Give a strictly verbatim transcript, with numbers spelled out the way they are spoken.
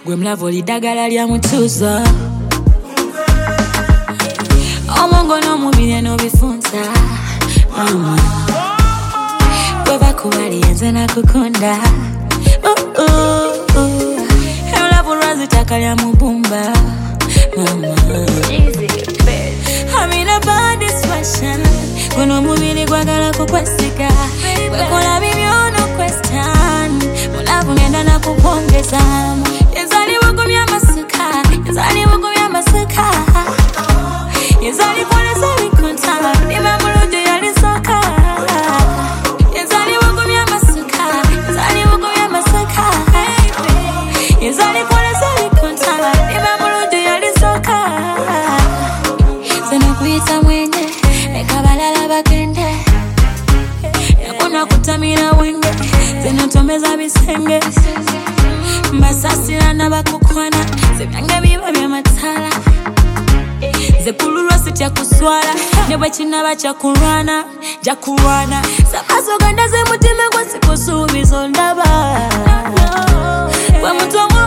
gwe mlavo lidagala lya mutuzo omongo n'omubiri n'obifunza mama gwe bakuwali yenze nakukunda uh, uh, uh. Love razitaka lya mubumba mama I'm in a bad situation kuno mubiri gwagala kukwesika wekola bibyo no question mulavu ngenda nakupongeza yezali wagumya masika yezali wagumya masika yezali kwaleza likonta niba mulujo yalisoka yezali wagumya masika yezali wagumya masika yezali kwaleza likonta niba mulujo yalisoka sena kuita mwenye ekabalala bagende yakuna kutamira wenge zenotomeza bisenge mbasasira nabakukwana zebyange biba byamatala zekululwa sitya kuswala nebwe kinaba kyakulwana jakulwana sabaso ganda zemutima gwasikusuubizo ndaba gwe mutu